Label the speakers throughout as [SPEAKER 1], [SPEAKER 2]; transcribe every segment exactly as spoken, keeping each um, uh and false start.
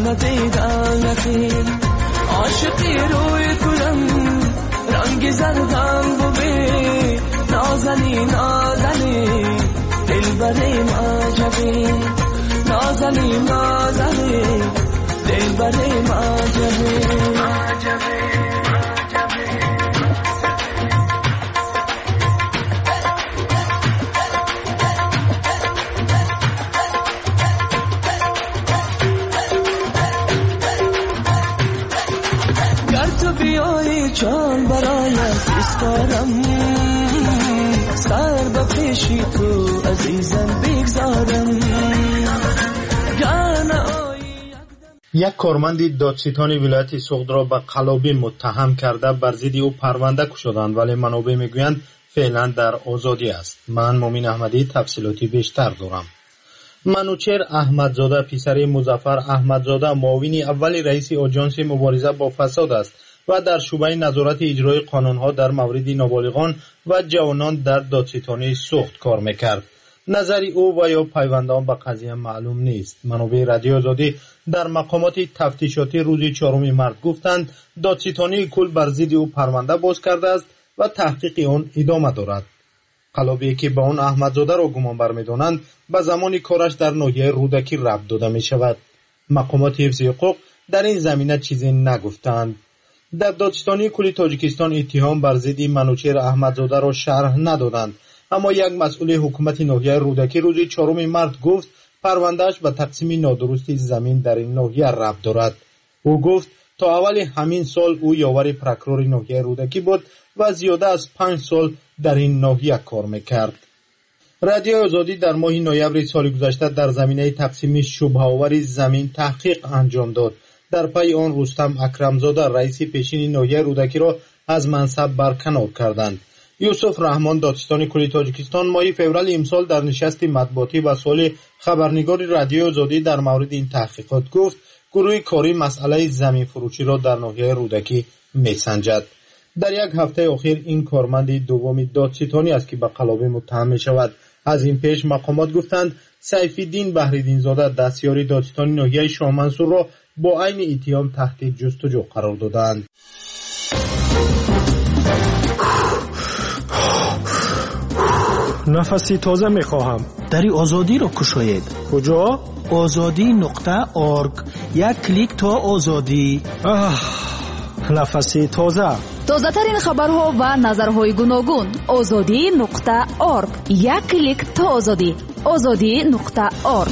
[SPEAKER 1] ندیدم یقین عاشقی روی کلم رنگ زردم ببین نازنی نازنی دل بریم عجبی نازنی نازنی دل بریم عجبی بیایی جان برایت ایستادم سر به پیشی تو عزیزم بگذارم.
[SPEAKER 2] یک کارمند دادستان ولایت سوخت را به قلابی متهم کرده بر ضد او پرونده گشودند، ولی منابع میگویند فعلا در آزادی است. من مومین احمدی تفصیلاتی بیشتر دارم. منوچهر احمدزاده پسر مظفر احمدزاده معاون اول رئیس آژانس مبارزه با فساد است و در شعبه نظارت اجرای قانونها در مورد نابالغان و جوانان در دادستانی سوخت کار میکرد. نظر او و یا پیوندان به قضیه معلوم نیست. منابع رادیو آزادی در مقامات تفتیشاتی روز چهارم مارس گفتند دادستانی کل بر ضد او پرونده باز کرده است و تحقیق آن ادامه دارد. قلابی که با آن احمدزاده را گمان برمی‌دانند به زمان کارش در ناحیه رودکی ربط داده می شود. مقامات حفظ حقوق در این زمینه چیزی نگفتند. در دادستانی کل تاجیکستان اتهام بر ضد منوچهر احمدزاده را شرح ندادند، اما یک مسئول حکومت ناحیه رودکی روز چهارم مارس گفت پروندهش به تقسیم نادرست زمین در این ناحیه ربط دارد. او گفت تا اول همین سال او یاور پروکرور ناحیه رودکی بود و زیاده از پنج سال در این ناحیه کار میکرد. رادیو آزادی در ماه نوامبر سال گذشته در زمینه تقسیم شبهه‌آور زمین تحقیق انجام داد. در پی آن رستم اکرمزاده رئیس پیشین ناحیه رودکی را از منصب برکنار کردند. یوسف رحمان دادستان کل تاجیکستان ماه فوریه امسال در نشست مطبوعاتی و سوال خبرنگار رادیو آزادی در مورد این تحقیقات گفت گروه کاری مسئله زمین فروشی را در ناحیه رودکی میسنجد. در یک هفته اخیر این کارمند دوم دادستانی است که به قلابی متهم می شود. از این پیش مقامات گفتند سیفالدین بحرالدین زاده دستیار دادستانی ناحیه شاه منصور را با عین اتهام تحت جستجو قرار دادند.
[SPEAKER 3] نفسی تازه میخواهم.
[SPEAKER 4] دری آزادی را کشاید.
[SPEAKER 3] کجا؟
[SPEAKER 4] آزادی نقطه ارگ. یک کلیک تا آزادی.
[SPEAKER 3] آه نفسی تازه.
[SPEAKER 5] تازه ترین خبرها و نظرهای گوناگون. آزادی نقطه ارگ. یک کلیک تا آزادی. آزادی نقطه ارگ.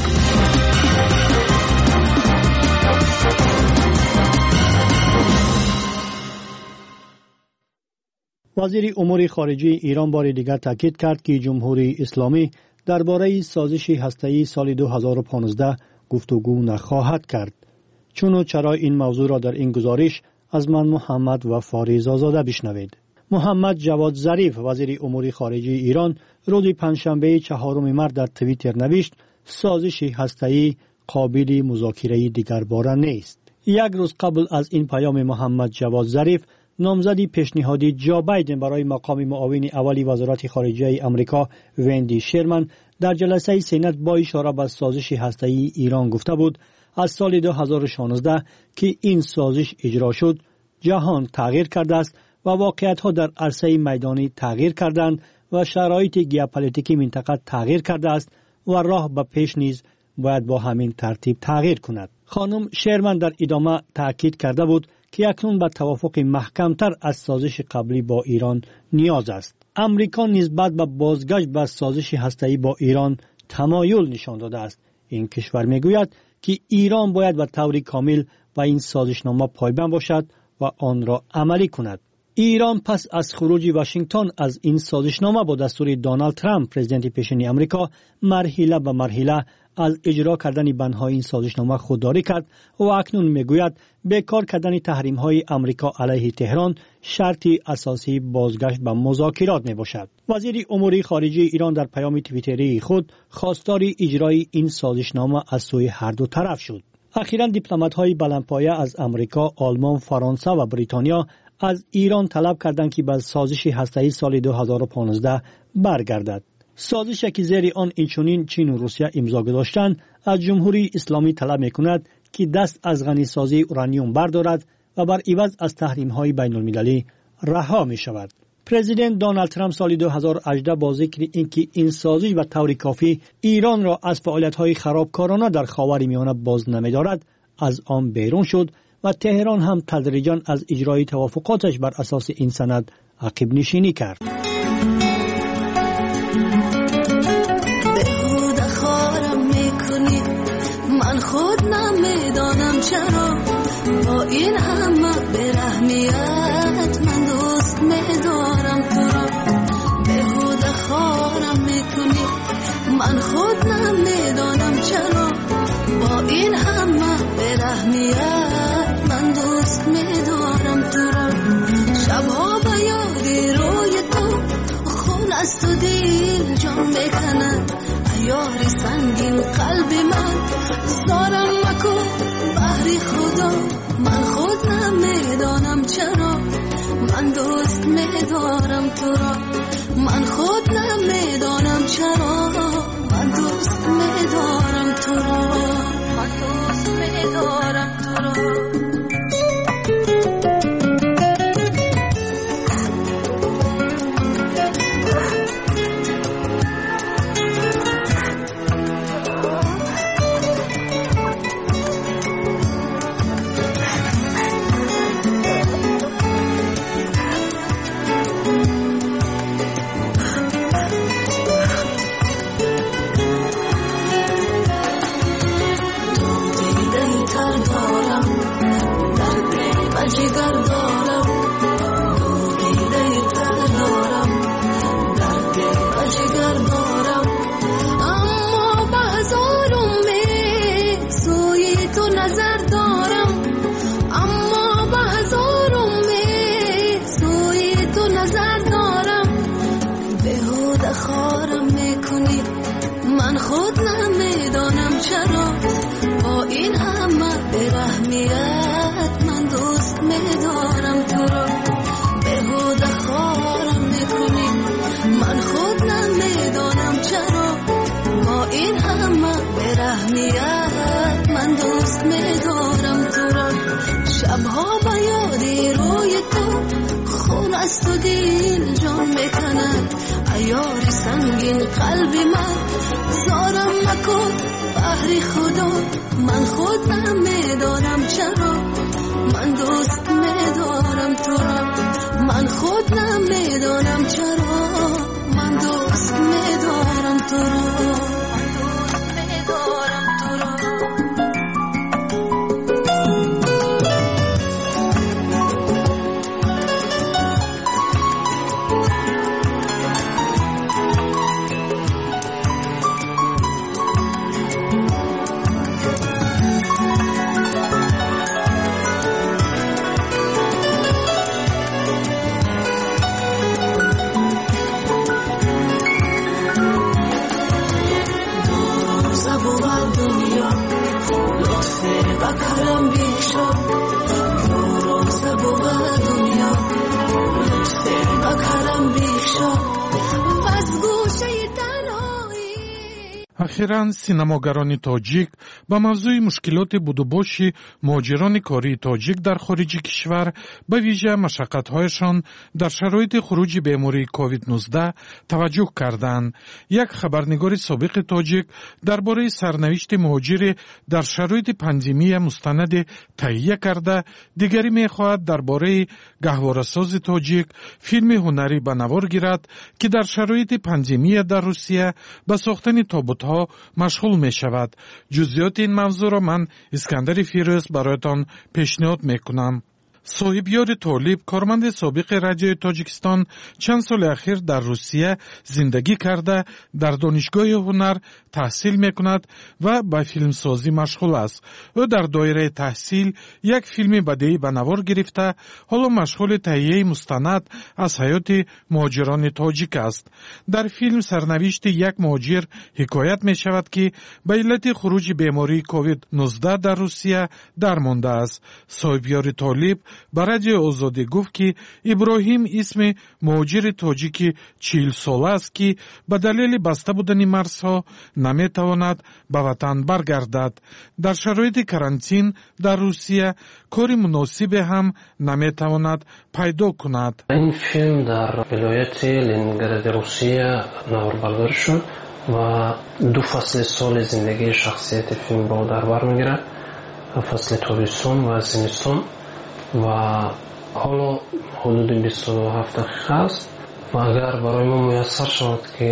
[SPEAKER 6] وزیر امور خارجه ایران بار دیگر تاکید کرد که جمهوری اسلامی درباره سازش هسته‌ای سال دو هزار و پانزده گفتگو نخواهد کرد. چون و چرا این موضوع را در این گزارش از من محمد و فاریز آزاده بشنوید. محمد جواد ظریف وزیر امور خارجه ایران روز پنجشنبه چهارم مارس در توییتر نوشت سازش هسته‌ای قابل مذاکره دیگرباره نیست. یک روز قبل از این پیام محمد جواد ظریف نامزدی پیشنهادی جو بایدن برای مقام معاون اولی وزارت خارجه آمریکا وندی شرمن در جلسه سنات با اشاره به سازش هسته‌ای ایران گفته بود از سال دو هزار و شانزده که این سازش اجرا شد جهان تغییر کرده است و واقعیت‌ها در عرصه میدانی تغییر کردند و شرایط ژئوپلیتیکی منطقه تغییر کرده است و راه به پیش نیز باید با همین ترتیب تغییر کند. خانم شرمن در ادامه تاکید کرده بود که اکنون به توافق محکمتر از سازش قبلی با ایران نیاز است. امریکا نسبت به بازگشت به سازش هسته‌ای با ایران تمایل نشان داده است. این کشور میگوید که ایران باید به طور کامل به این سازشنامه پایبند باشد و آن را عملی کند. ایران پس از خروج واشنگتن از این سازشنامه با دستور دونالد ترامپ پرزیدنت پیشین آمریکا مرحله به مرحله از اجرا کردن بندهای این سازشنامه خودداری کرد و اکنون میگوید بیکار کردن تحریم‌های آمریکا علیه تهران شرطی اساسی بازگشت به مذاکرات میباشد. وزیر امور خارجه ایران در پیام توییتری خود خواستار اجرای این سازشنامه از سوی هر دو طرف شد. اخیراً دیپلمات‌های بلندپایه از آمریکا، آلمان، فرانسه و بریتانیا از ایران طلب کردند که به سازش هسته‌ای سال دو هزار و پانزده برگردد. سازشی که زیر آن اینچنین چین و روسیه امضا گذاشتند از جمهوری اسلامی طلب می‌کند که دست از غنیسازی اورانیوم بردارد و بر عوض از تحریم‌های بین‌المللی رها می‌شود. پرزیدنت دونالد ترامپ سال دو هزار و هجده با ذکر اینکه این سازش و طور کافی ایران را از فعالیت‌های خرابکارانه در خاورمیانه باز نمی‌دارد، از آن بیرون شد و تهران هم تدریجاً از اجرای توافقاتش بر اساس این سند عقب نشینی کرد.
[SPEAKER 7] بهوده خارم میکنی، من خود نمیدانم چرا با این همه برحمیت من دوست میدارم تو را. بهوده خارم میکنی، من خود نمیدانم چرا با این همه برحمیت من دوست میدارم تو را. شبها با یادی روی تو خون است و دل جان میکند، یاری سنگین قلب من زارم مکن بحری خدا. من خود نمیدانم چرا من دوست میدارم تو را. من خود نمیدانم چرا من دوست میدارم تو را. من دوست میدارم تو را. شبها با یادی روی تو خون است و دل جان میکند، عیاری سنگین قلب من زارم مکن بحری خدا. من خود نمیدانم چرا من دوست میدارم تو را. من خود نمیدانم چرا من دوست میدارم تو را. من دوست میدارم تو را.
[SPEAKER 8] اخیراً سینماگران تاجیک با موضوع مشکلات بودوباشی مهاجران کاری تاجیک در خارج کشور به ویژه مشقت‌هایشان در شرایط خروج بیماری کووید نوزده توجه کردند. یک خبرنگار سابق تاجیک درباره سرنوشت مهاجر در شرایط پاندمی مستند تهیه کرده، دیگری می‌خواهد درباره گهواره‌ساز تاجیک فیلم هنری به نوار گیرد که در شرایط پاندمی در روسیه به ساختن تابوت‌ها مشغول می شود. جزئیات این موضوع را من اسکندر فیروز برایتان پیشنهاد می کنم. صاحبیار طالب، کارمند سابق رادیوی تاجیکستان، چند سال اخیر در روسیه زندگی کرده، در دانشگاه هنر تحصیل می کند و به فیلمسازی مشغول است. او در دایره تحصیل یک فیلم بدیعی به نوار گرفته، حالا مشغول تهیه مستند از حیات مهاجران تاجیک است. در فیلم سرنوشت یک مهاجر حکایت می شود که به علت خروج بیماری کووید نوزده در روسیه درمانده است. صاحبیار طالب ба радиои озодӣ гуфт ки иброҳим исми муҳоҷири тоҷики чил сола аст ки ба далели баста будани марзҳо наметавонад ба ватан баргардад. дар шароити карантин дар русия кори муносибе ҳам наметавонад пайдо кунад.
[SPEAKER 9] ин филм дар вилояти Ленингради Русия наварбардорӣ шуд ва ду фасли соли зиндагии шахсияти филмро дар бар мегирад, фасли тобистон ва зимистон, ва ҳоло ҳудуди бисту ҳафт дақиқа аст ва агар барои мо муяссар шавад ки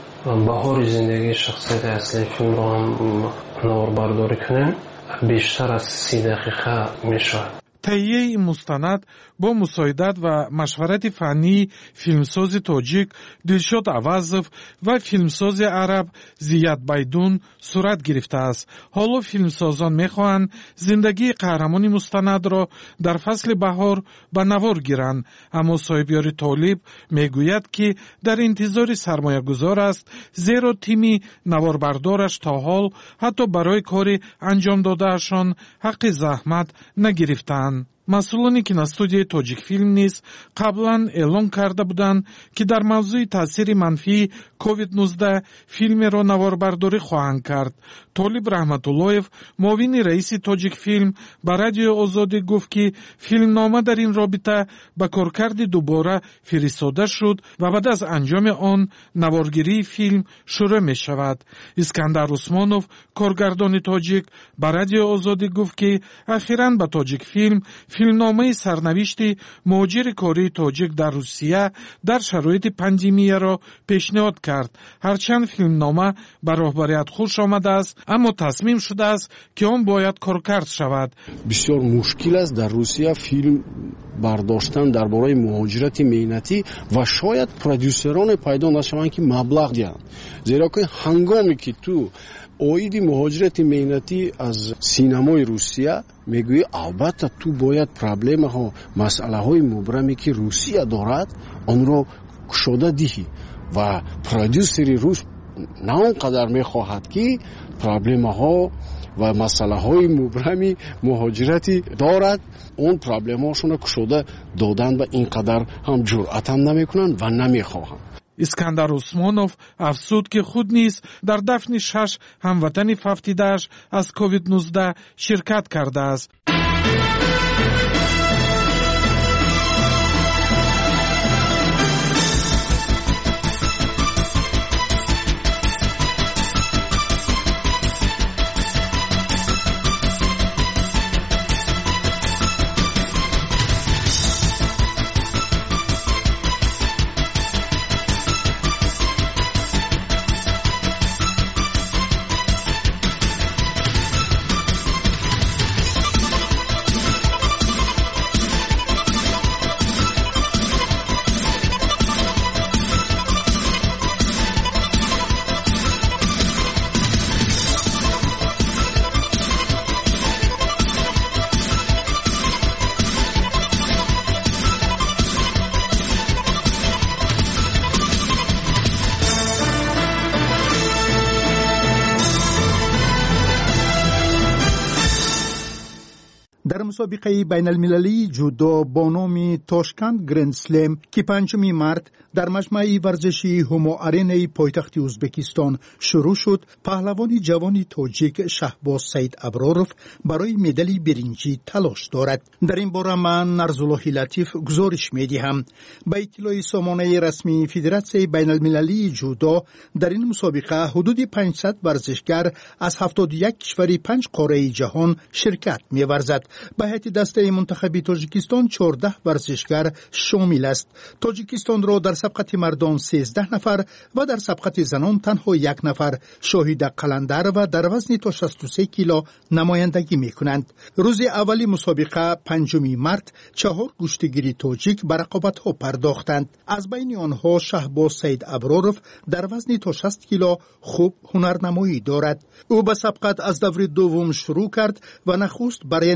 [SPEAKER 9] баҳори зиндагии шахсияти аслии филмро ҳам наварбардорӣ кунем, бештар аз си дақиқа мешавад.
[SPEAKER 8] таҳияи ин мустанад бо мусоидат ва машварати фаннии филмсози тоҷик Дилшод Авазов ва филмсози араб Зият Байдун сурат гирифтааст. ҳоло филмсозон мехоҳанд зиндагии қаҳрамони мустанадро дар фасли баҳор ба навор гиранд, аммо соҳибёри толиб мегӯяд ки дар интизори сармоягузор аст, зеро тими наворбардораш то ҳол ҳатто барои кори анҷом додаашон ҳаққи заҳмат нагирифтаанд. масъулони киностудияи тоҷикфилм низ қаблан эълон карда буданд ки дар мавзӯи таъсири манфии ковид нуздаҳ филмеро наворбардорӣ хоҳанд кард. Толиб Раҳматуллоев, муовини раиси тоҷикфилм, ба радиои озодӣ гуфт ки филмнома дар ин робита ба коркарди дубора фиристода шуд ва баъд аз анҷоми он наворгирии филм шурӯъ мешавад. Искандар Усмонов, коргардони тоҷик, ба радиои озодӣ гуфт ки ахиран ба тоҷикфилм филмномаи сарнавишти муҳоҷири кории тоҷик дар Русия дар шароити пандемияро пешниҳод кард. ҳарчанд филмнома ба роҳбарият хуш омадааст, аммо тасмим шудааст ки он бояд коркард шавад.
[SPEAKER 10] бисёр мушкил аст дар Русия филм бардоштан дар бораи муҳоҷирати меҳнатӣ ва шояд продюсероне пайдо нашаванд ки маблағ диҳанд. зеро ки ҳангоме ки ту оиди муҳоҷирати меҳнатӣ аз синамои Русия мегӯӣ, албатта ту бояд проблемаҳо, масъалаҳои мубраме ки Русия дорад, онро кушода диҳӣ ва продюсери рус на он қадар мехоҳад ки проблемаҳо ва масъалаҳои мубрами муҳоҷирати дорад, он проблемаҳошона кушода додан ба ин қадар ҳам ҷуръатам намекунанд ва намехоҳанд.
[SPEAKER 8] Искандар Усмонов афзуд ки худ низ дар дафни шаш ҳамватани фавтидааш аз ковид нуздаҳ ширкат кардааст.
[SPEAKER 4] در مسابقه بین المللی جودو با نام تاشکند گرند سلم که پنجم مارت در مجمع ورزشی هومو آرینای پایتخت ازبکستان شروع شد، پهلوان جوان تاجیک شهباز سید ابرارов برای مدال برنجی تلاش دارد. در این باره من نرزالله لطیف گزارش میدهم. با اطلاع سامانه رسمی فدراسیون بین المللی جودو در این مسابقه حدود پانصد ورزشگر از هفتاد و یک کشور پنج قاره جهان شرکت می‌ورزد. به هیئت دسته منتخب تاجیکستان چهارده ورزشگر شامل است. تاجیکستان را در سبقت مردان سیزده نفر و در سبقت زنان تنها یک نفر شاهد قلندر و در وزن تا شصت و سه کیلو نمایندگی میکنند. روز اولی مسابقه پنجم مارت چهار گشتگیر تاجیک به رقابت ها پرداختند. از بین آنها شهباز سید ابرارov در وزن تا شصت کیلو خوب هنرنمایی دارد. او به سبقت از دور دوم شروع کرد و نخست بر یانیسلاو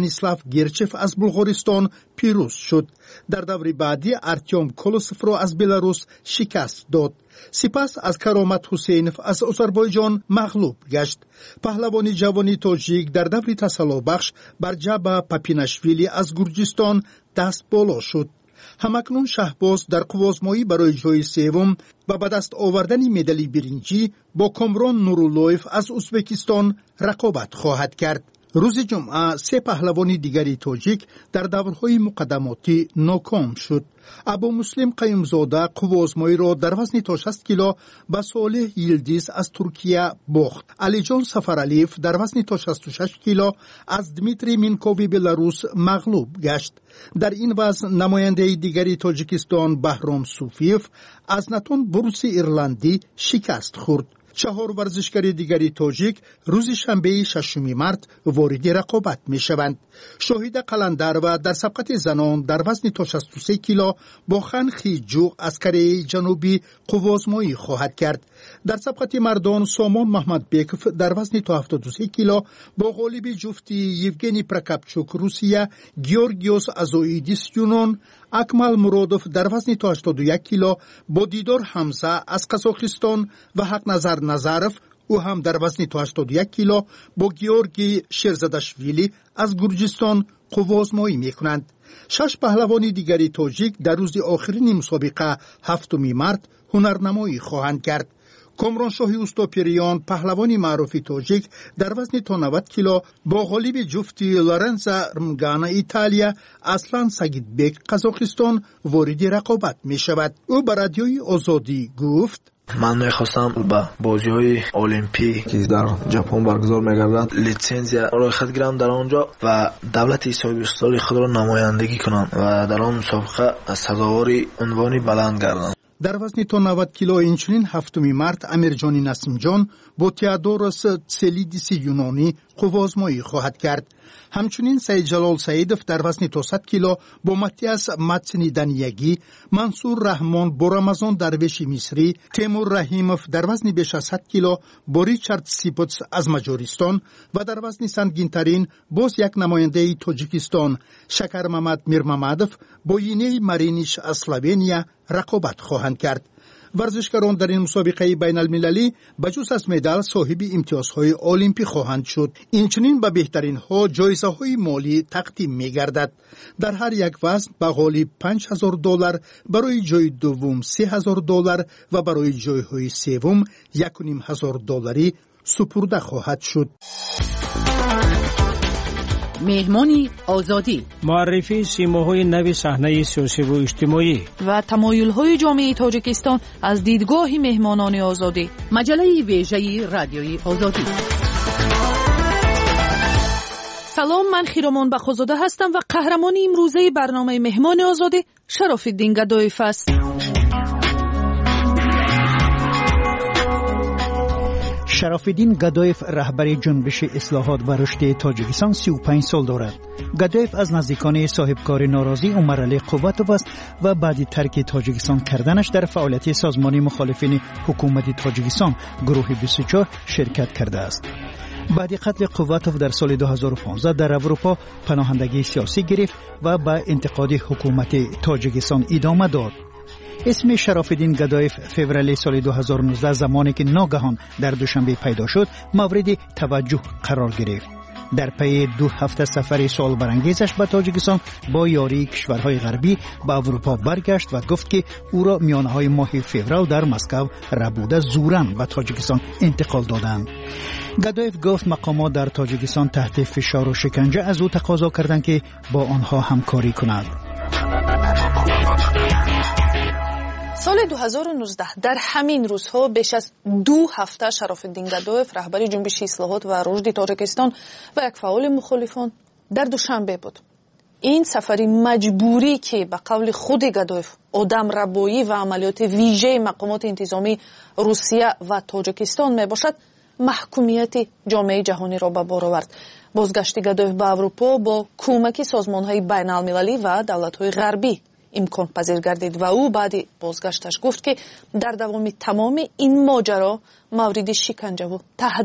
[SPEAKER 4] گرچف از بلغارستان پیروز شد. در دور بعدی ارتیوم کولوسف را از بلاروس شکست داد. سپس از کرامت حسینف از آذربایجان مغلوب گشت. پهلوانی جوانی تاجیک در دور تسلابخش بر جبه پاپیناشویلی از گرجستان دست بالا شد. همکنون شهباز در قوازمایی برای جای سوم و به دست آوردن مدال برنجی با کامران نورولویف از ازبکستان رقابت خواهد کرد. روز جمعه سه پهلوانی دیگری تاجیک در دورهای مقدماتی ناکام شد. ابو مسلم قیمزاده قوازمایی را در وزن تا شصت کیلو به صالح یلدیز از ترکیه باخت. علی جان سفرعلیف در وزن تا شصت و شش کیلو از دمیتری مینکووی بلاروس مغلوب گشت. در این وزن نماینده دیگری تاجیکستان بهرام صوفیف از نتون بروس ایرلندی شکست خورد. چهار ورزشکار دیگری تاجیک روز شنبه ششم مارس وارد رقابت می شوند. شاهد قلندر و در سبقت زنان در وزن تا شصت و سه کیلو با خان خیجوق از کره جنوبی قوازمایی خواهد کرد. در سبقت مردان سامان محمد بیکف در وزن تا هفتاد و سه کیلو با غالب جفتی یوگنی پرکاپچوک روسیه، گیورگیوس ازوئیدیس یونان، اکمل مرادوف در وزن تا هشتاد و یک کیلو با دیدار حمزه از قزاقستان و حق نظر نظرف او هم در وزن تا هشتاد و یک کیلو با گیورگی شیرزاداشویلی از گرجستان قوازمایی میکنند. شش پهلوانی دیگری تاجیک در روز آخرین مسابقه هفتم مارس هنرنمایی خواهند کرد. کامران شاهی اوستاپیریان پهلوانی معروف تاجیک در وزن تا نود کیلو با غالب جفتی لارنزا رمگانا ایتالیا اصلان سگیدبک قزاقستان وارد رقابت می شود. او بر رادیوی آزادی گفت:
[SPEAKER 11] من میخواستم به بازی های المپیک که در ژاپن برگزار میگردد لیسانسیا را خود گیرم در آنجا و دولت صاحب استقلال خود را نمایندگی کنم و در آن مسابقه سزاوار عنوانی بلند گردم.
[SPEAKER 4] در وزن تا نود کیلو اینچنین هفتم مارس امیرجانی نسیمجان با تیادوروس تسلیدیس یونانی قوازمایی خواهد کرد. همچنین سید جلال سیدف در وزن تا صد کیلو با ماتیاس ماتسنی دنیگی، منصور رحمان با رمضان درویش مصری، تیمور رحیموف در وزن بیش از صد کیلو با ریچارد سیپوتس از مجارستان و در وزن سنگین‌ترین باز یک نماینده تاجیکستان شکر محمد میرممدوف با یینی مارینیش از اسلوونیا رقابت خواهند کرد. ورزشکاران در این مسابقه بین المللی بجز از مدال صاحب امتیازهای المپی خواهند شد. اینچنین به بهترین ها جایزه های مالی تقدیم می گردد. در هر یک وزن به غالب پنج هزار دلار، برای جای دوم سه هزار دلار و برای جای های سوم یک و نیم هزار دلاری سپرده خواهد شد.
[SPEAKER 12] مهمانی آزادی،
[SPEAKER 3] معرفی سیماهای نو صحنه سیاسی و اجتماعی
[SPEAKER 12] و تمایل‌های جامعه تاجیکستان از دیدگاه مهمانان آزادی. مجله ویژه رادیوی آزادی. سلام، من خیرامان بخوزاده هستم و قهرمان امروزه برنامه مهمان آزادی شراف‌الدین گدایف است.
[SPEAKER 6] شراف‌الدین گدایف رهبر جنبش اصلاحات و رشد تاجیکستان سی و پنج سال دارد. گدایف از نزدیکان صاحبکار ناراضی عمر علی قوتوف است و بعد ترک تاجیکستان کردنش در فعالیت سازمان مخالفین حکومت تاجیکستان گروه بیست و چهار شرکت کرده است. بعد قتل قوتوف در سال دو هزار و پانزده در اروپا پناهندگی سیاسی گرفت و به انتقاد حکومت تاجیکستان ادامه داد. اسم شراف‌الدین گدایف فوریه سال دو هزار و نوزده زمانی که ناگهان در دوشنبه پیدا شد مورد توجه قرار گرفت. در پی دو هفته سفر سوال برانگیزش به تاجیکستان با یاری کشورهای غربی به اروپا برگشت و گفت که او را میانه‌های ماه فوریه در مسکو ربوده زوراً به تاجیکستان انتقال دادند. گدایف گفت مقامات در تاجیکستان تحت فشار و شکنجه از او تقاضا کردند که با آنها همکاری کند.
[SPEAKER 12] سال دو هزار و نوزده در همین روزها بیش از دو هفته شراف‌الدین گدایف رهبر جنبش اصلاحات و رشد تاجیکستان و یک فعال مخالفان در دوشنبه بود. این سفری مجبوری که به قول خود گدایف آدم ربایی و عملیات ویژه مقامات انتظامی روسیه و تاجیکستان می باشد محکومیت جامعه جهانی را به بار آورد. بازگشت گدایف به اروپا با کمک سازمان‌های بین‌المللی و دولت‌های غربی امکان پذیر گردید و او بعد بازگشتش گفت که در دوام تمام این ماجرا مورد شکنجه و تهدید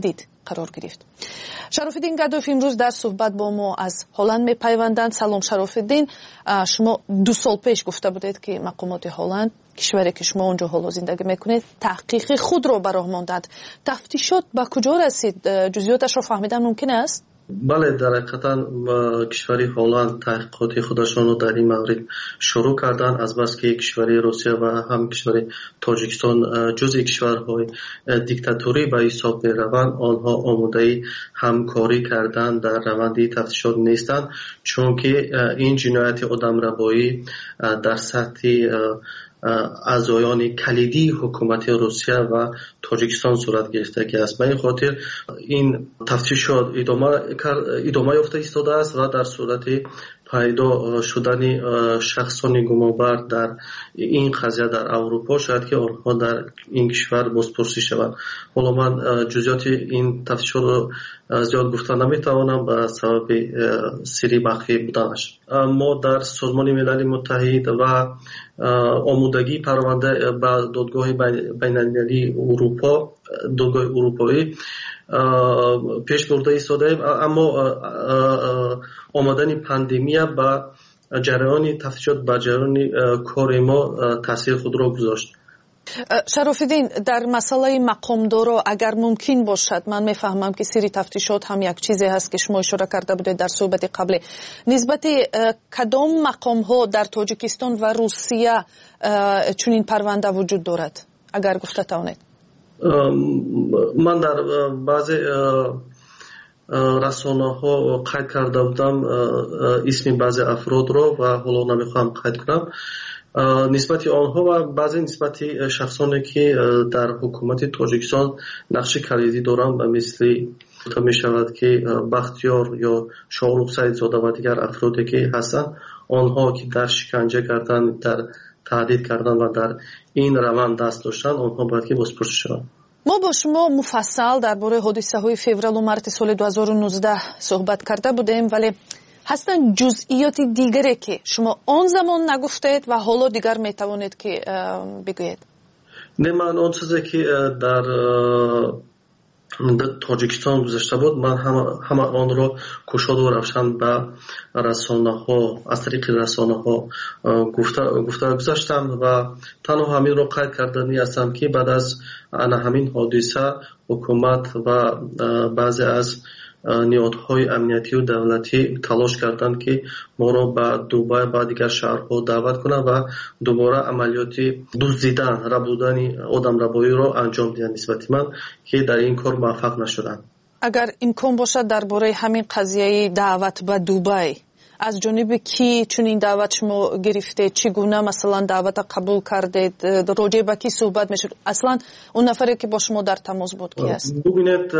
[SPEAKER 12] قرار گرفت. شرافالدین گدوف امروز در صحبت با ما از هلند میپیوندند. سلام شرافالدین، شما دو سال پیش گفته بودید که مقامات هلند، کشوری که شما اونجا حالا زندگی میکنید، تحقیق خود را به راه ماندند. تفتیشات به کجا رسید؟ جزئیاتش را فهمیدن ممکن است؟
[SPEAKER 13] بله، در حقیقت کشوری هلند تحقیقات خودشان را در این مورد شروع کردن، از بس که کشوری روسیه و هم کشوری تاجیکستان جزء کشورهای دیکتاتوری به حساب میروند، آنها آماده همکاری کردن در روند تفتیشات نیستند، چون که این جنایت آدمربایی در سطح اعضایان کلیدی حکومت روسیه و تاجیکستان صورت گرفته است. به این خاطر این تفتیشات ادامه ادامه یافته ایستاده است و در صورت پیدا شدن شخصان گمانبر در این قضیه در اروپا شاید که آنها در این کشور بازپرسی شوند. حالا من جزئیات این تفتیشات رو زیاد گفتن نمیتوانم به سبب سری مخفی بودنش. ما در سازمان ملل متحد و آمادگی پرونده به دادگاه بین‌المللی اروپا، دادگاه اروپایی پیش برده ایستادیم، اما آمدن پاندمی با جریان تفتیشات به جریان کار ما تاثیر خود را گذاشت.
[SPEAKER 12] شرافالدین، در مسئله مقامدارا اگر ممکن باشد، من میفهمم که سری تفتیشات هم یک چیزی هست که شما اشاره کرده بودید در صحبت قبلی، نسبت کدام مقام ها در تاجیکستان و روسیه چنین پرونده وجود دارد اگر گفته توانید؟
[SPEAKER 13] من در بعضی رسانه ها قید کرده بودم اسم بعضی افراد را و حالا نمیخوام قید کنم. نسبت آنها و بعضی نسبت شخصانی که در حکومت تاجیکستان نقش کلیدی دارند، مثل می شود که بختیار یا شاهرخ سعیدزاده و دیگر افرادی که هستند، آنها که در شکنجه کردن، در تهدید کردن و در این روند دست داشتن، آنها باید که بازپرسی شوند.
[SPEAKER 12] ما با شما مفصل درباره حادثه های فوریه و مارس سال دو هزار و نوزده صحبت کرده بودیم، ولی هستن جزئیات دیگری که شما آن زمان نگفتید و حالا دیگر میتوانید که بگویید؟
[SPEAKER 13] نه، من آن چیزی که در تاجیکستان گذشته بود، من همه, همه آن را گشاد و روشن به رسانه ها، از طریق رسانه ها گفته گفته گذاشتم و تنها همین را قید کردنی هستم که بعد از همین حادثه حکومت و بعضی از نیازهای امنیتی و دولتی تلاش کردند که ما را به دوبای و دیگر شهرها دعوت کنند و دوباره عملیات دزدیدن، ربودن آدمربایی را انجام دهند نسبت من، که در این کار موفق نشدند.
[SPEAKER 12] اگر امکان باشد درباره همین قضیه دعوت به دوبای، از جانب کی چون این دعوت شما گرفته، چگونه مثلا دعوت قبول کردید، راجع به کی صحبت میشد، اصلا اون نفری که با شما در تماس بود کی است؟
[SPEAKER 13] ببینید،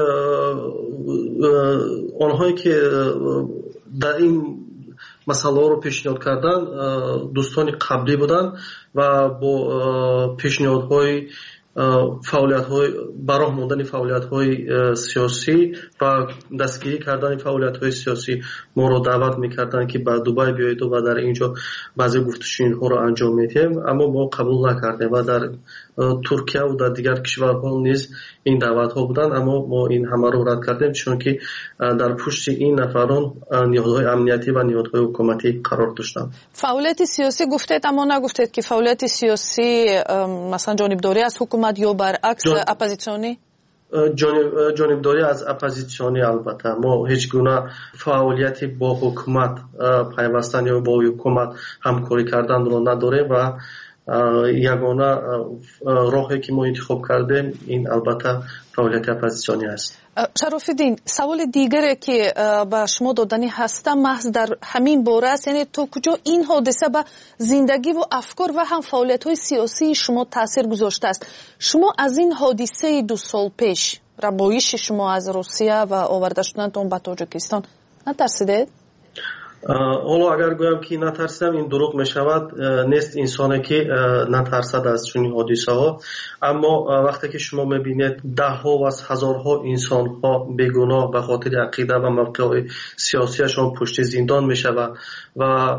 [SPEAKER 13] آنهایی که در این مسئله رو پیشنهاد کردن دوستان قبلی بودن و با پیشنهادهای فعالیت‌های برای ماندن فعالیت‌های سیاسی و دستگیری کردن فعالیت‌های سیاسی ما رو دعوت می‌کردن که به دبی بیایید و در اینجا بعضی گفتگوها رو انجام میدیم، اما ما قبول نکردیم و در ترکیه و در دیگر کشورها نیز این دعوت‌ها بودن، اما ما این همه رو رد کردیم، چون که در پشت این نفران نیازهای امنیتی و نیازهای حکومتی قرار داشتند.
[SPEAKER 12] فعالیت سیاسی گفتید، اما نگفتید که فعالیت سیاسی مثلا جانبداری از حکومت یا برعکس جان... اپوزیسیونی؟
[SPEAKER 13] جانب جانبداری از اپوزیسیونی. البته ما هیچ گونه فعالیتی با حکومت پیوستن یا با حکومت همکاری کردن رو نداریم و یگانه راهی که ما انتخاب کردیم این البته فعالیت اپوزیسیونی است.
[SPEAKER 12] شرافالدین، سوال دیگری که به شما دادنی هستم محض در همین باره است، یعنی تا کجا این حادثه به زندگی و افکار و هم فعالیت‌های سیاسی شما تاثیر گذاشته است؟ شما از این حادثه دو سال پیش، ربایش شما از روسیه و آورده شدنتون به تاجیکستان، نترسیدید؟
[SPEAKER 13] حالا اگر گویم که نترسیدم این دروغ می شود. نیست انسانی که نترسد از چنین حادثه ها، اما وقتی که شما می بینید ده ها و هزارها انسان ها بیگناه به خاطر عقیده و موقع سیاسیشان پشت زندان می شود و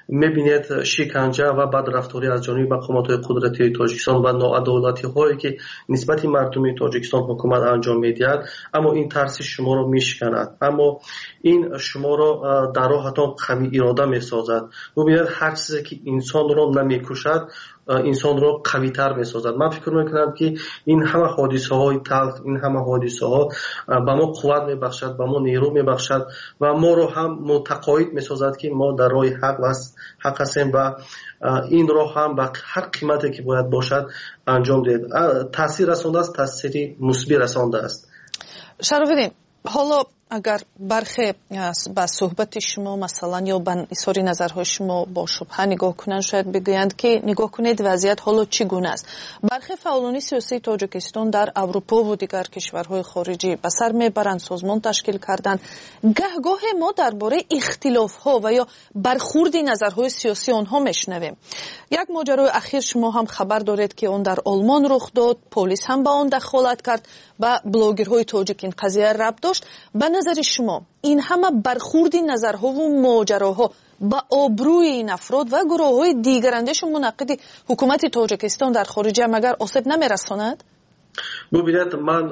[SPEAKER 13] میبینید شکنجه و بدرفتاری از جانب مقامات قدرتی تاجیکستان و ناعدالتی هایی که نسبت مردم تاجیکستان حکومت انجام میدهد، اما این ترس شما رو میشکند، اما این شما رو در راهتان قوی اراده میسازد. ببینید هر چیزی که انسان رو نمیکشد انسان رو قوی تر میسازد. من فکر میکنم که این همه حادثه های تلخ، این همه حادثه ها به ما قوت میبخشد، به ما نیرو میبخشد و ما رو هم متقاعد میسازد که ما در راه حق و حق هستیم و این راه هم به هر قیمتی که باید باشد انجام دهید. تاثیر رسانده است، تاثیری مثبت رسانده است.
[SPEAKER 12] شرافالدین، حالا اگر برخی با صحبت شما مثلا یا به اظهار نظرهای شما با شبهه نگاه کنند، شاید بگویند که نگاه کنید وضعیت حالا چگونه است. برخی فعالان سیاسی تاجیکستان در اروپا و دیگر کشورهای خارجی به سر میبرند، سازمان تشکیل کردند. گهگاه ما درباره اختلاف ها و یا برخورد نظرهای سیاسی آنها میشنویم. یک ماجرای اخیر شما هم خبر دارید که اون در آلمان رخ داد، پلیس هم به آن دخالت کرد، با بلاگرهای تاجیک این قضیه ربط داشت. به نظر شما این همه برخورد نظرها و ماجراها با آبروی این افراد و گروه‌های دیگر اندیش منعقد حکومت تاجیکستان در خارج هم اگر آسیب نمیرساند؟
[SPEAKER 13] ببینید، من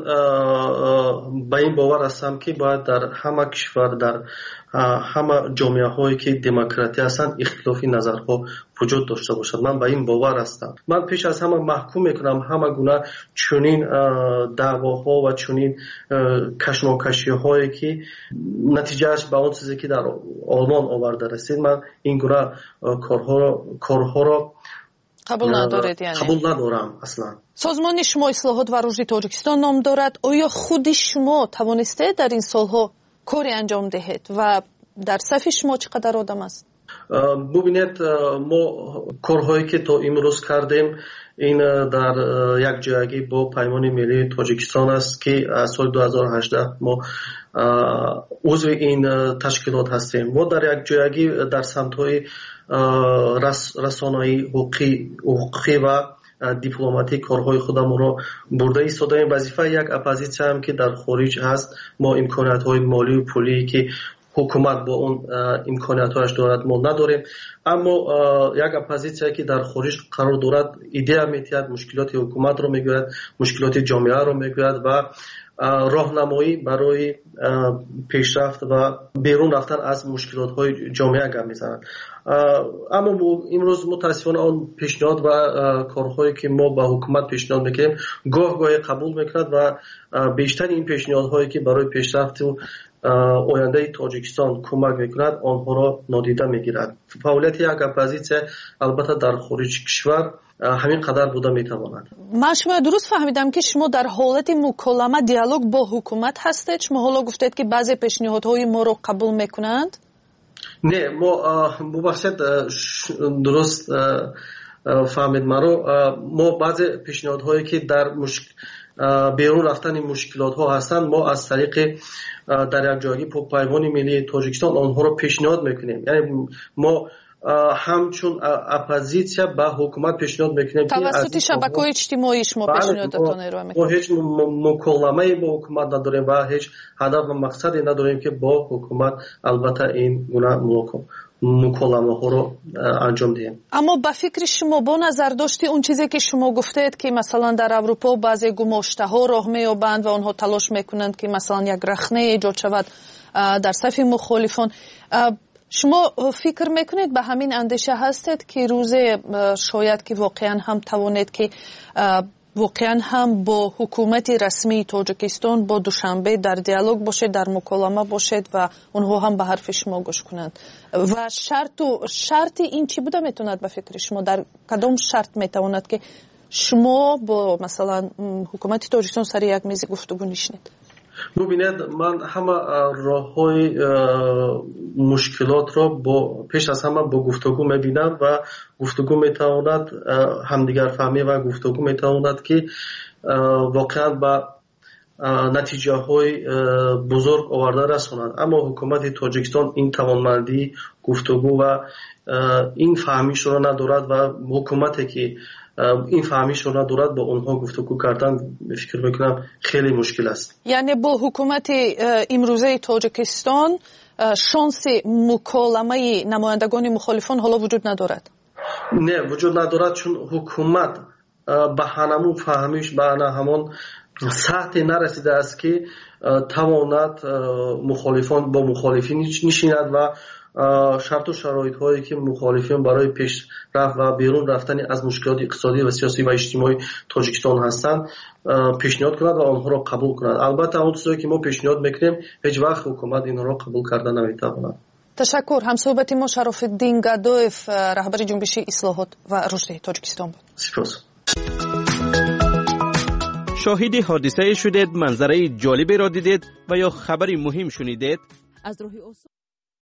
[SPEAKER 13] به این باور هستم که باید در همه کشور، در همه جامعه هایی که دموکراتی هستند اختلافی نظرها وجود داشته باشد. من به این باور هستم. من پیش از همه محکوم میکنم همه گونه چنین دعواها و چنین کشمکشی هایی که نتیجهش به اون چیزی که در آلمان آورده رسید، من این گونه کارها رو کارها رو
[SPEAKER 12] قبول ندارید؟ یعنی
[SPEAKER 13] قبول ندارم اصلا.
[SPEAKER 12] سازمان شما اصلاحات و رشد تاجیکستان نام دارد. آیا خود شما توانسته در این سالها کاری انجام دهید و در صف شما چقدر آدم است؟
[SPEAKER 13] ببینید، ما کارهایی که تا امروز کردیم این در یک جایگی با پیمان ملی تاجیکستان است که از سال دو هزار و هجده ما عضو این تشکیلات هستیم. ما در یک جایگی در سمت‌های رسانه‌ای، حقوقی و دیپلماتیک کارهای خودمون رو برده ایستادیم. وظیفه یک اپوزیسیون هم که در خارج هست، ما امکانات‌های مالی و پولی که حکومت با اون امکاناتش دارد ما نداریم، اما یک اپوزیسیون که در خارج قرار دارد ایده میتید، مشکلات حکومت رو میگوید، مشکلات جامعه رو میگوید و راهنمایی برای پیشرفت و بیرون رفتن از مشکلات های جامعه گام میزنند. اما امروز متاسفانه آن پیشنهاد و کارهایی که ما با حکومت پیشنهاد میکنیم گاه گاهی قبول میکند و بیشتر این پیشنهادهایی که برای پیشرفت و آینده تاجیکستان کمک میکند آنها را نادیده میگیرد. فعالیت یک اپوزیسیون البته در خارج کشور همین قدر بوده میتواند.
[SPEAKER 12] من شما درست فهمیدم که شما در حالت مکالمه دیالوگ با حکومت هستید؟ شما حالا گفتید که بعضی پیشنهادهای ما رو قبول میکنند؟
[SPEAKER 13] نه، ما ببخشید درست فهمید مرا. ما بعضی پیشنهادهایی که در مشک... بیرون رفتن مشکلات ها هستند، ما از طریق در یک جایی پیمان ملی تاجیکستان آنها رو پیشنهاد میکنیم. یعنی ما همچون اپوزیسیا به حکومت پیشنهاد میکنیم
[SPEAKER 12] توسط شبکه‌های اجتماعی شما پیشنهادتون ارائه میکنید.
[SPEAKER 13] ما هیچ مکالمه‌ای با حکومت نداریم و هیچ هدف و مقصدی نداریم که با حکومت البته این گونه مکالمه ها رو انجام دهیم.
[SPEAKER 12] اما به فکر شما با نظر داشتی اون چیزی که شما گفتید که مثلا در اروپا بعضی گماشته ها راه میابند و آنها تلاش میکنند که مثلا یک رخنه ایجاد شود در صف مخالفان، شما فکر میکنید به همین اندیشه هستید که روز شاید که واقعا هم توانید که واقعا هم با حکومت رسمی تاجیکستان با دوشنبه در دیالوگ باشید، در مکالمه باشید و اونها هم به حرف شما گوش کنند؟ و شرط و شرط این چی بوده میتوند به فکر شما؟ در کدام شرط میتواند که شما با مثلا حکومت تاجیکستان سر یک میز گفتگو نشینید؟
[SPEAKER 13] ببینید، من همه راه های مشکلات را با پیش از همه با گفتگو میبینم و گفتگو میتواند همدیگر فهمی و گفتگو میتواند که واقعا با натиҷа ҳои бузург оварда расонад. Аммо ҳукумати Тоҷикистон ин тавонмандӣ, гуфтугӯ ва ин фаҳмишро надорад ва ҳукумате ки ин фаҳмишро надорад бо онҳо гуфтугӯ кардан фикр мекунам хеле мушкил аст.
[SPEAKER 12] яъне бо ҳукумати имрӯзаи Тоҷикистон шонси муколамаи намояндагони мухолифон ҳоло вуҷуд надорад?
[SPEAKER 13] Не, вуҷуд надорад, чун ҳукумат ба ҳамон фаҳмиш, ба ҳамон сатҳе нарасидааст ки тавонад мухолифон бо мухолифин нишинад ва шарту шароитҳое ки мухолифин барои пешрафт ва берун рафтани аз мушкилоти иқтисодӣ ва сиёсӣ ва иҷтимоии Тоҷикистон ҳастанд пешниҳод кунад ва онҳоро қабул кунад. Албатта он чизое ки мо пешниҳод мекунем ҳеҷ вақт ҳукумат инҳоро қабул карда наметавонад.
[SPEAKER 12] ташаккур. ҳамсӯҳбати мо Шарофиддин Гадоев, раҳбари ҷунбиши ислоҳот ва рушди Тоҷикистон буд.
[SPEAKER 13] сипос.
[SPEAKER 14] شاهد حادثه شدید، منظره جالبی را دیدید و یا خبری مهم شنیدید؟
[SPEAKER 5] از روح